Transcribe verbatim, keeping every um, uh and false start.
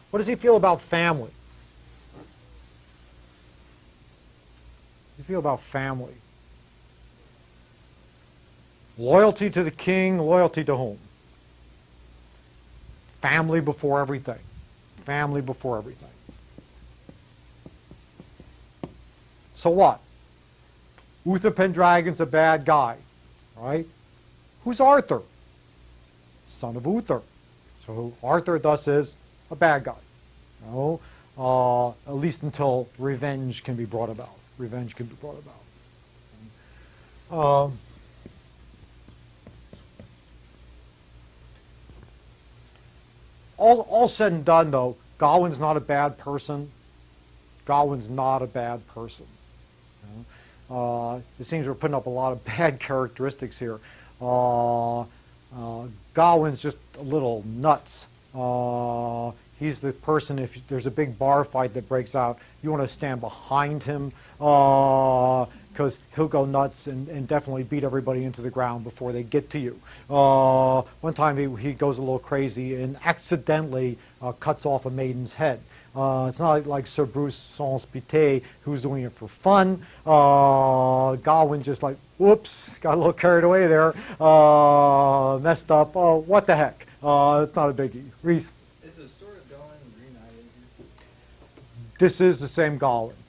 What does he feel about family? What does he feel about family? Loyalty to the king, loyalty to whom? Family before everything. Family before everything. So what? Uther Pendragon's a bad guy, right? Who's Arthur? Son of Uther. So Arthur thus is a bad guy. You know, uh, at least until revenge can be brought about. Revenge can be brought about. Um, all, all said and done, though, Gawain's not a bad person. Gawain's not a bad person. You know? Uh, it seems we're putting up a lot of bad characteristics here. Uh, uh, Gawain's just a little nuts. Uh, he's the person, if there's a big bar fight that breaks out, you want to stand behind him because uh, he'll go nuts and, and definitely beat everybody into the ground before they get to you. Uh, one time he, he goes a little crazy and accidentally uh, cuts off a maiden's head. Uh, it's not like Sir Bruce Sans-Pité who's doing it for fun. Uh, Gawain just like, whoops, got a little carried away there, uh, messed up. Oh, what the heck? Uh, it's not a biggie. Reese? Is the Sword of Gawain Green Knight in here? This is the same Gawain.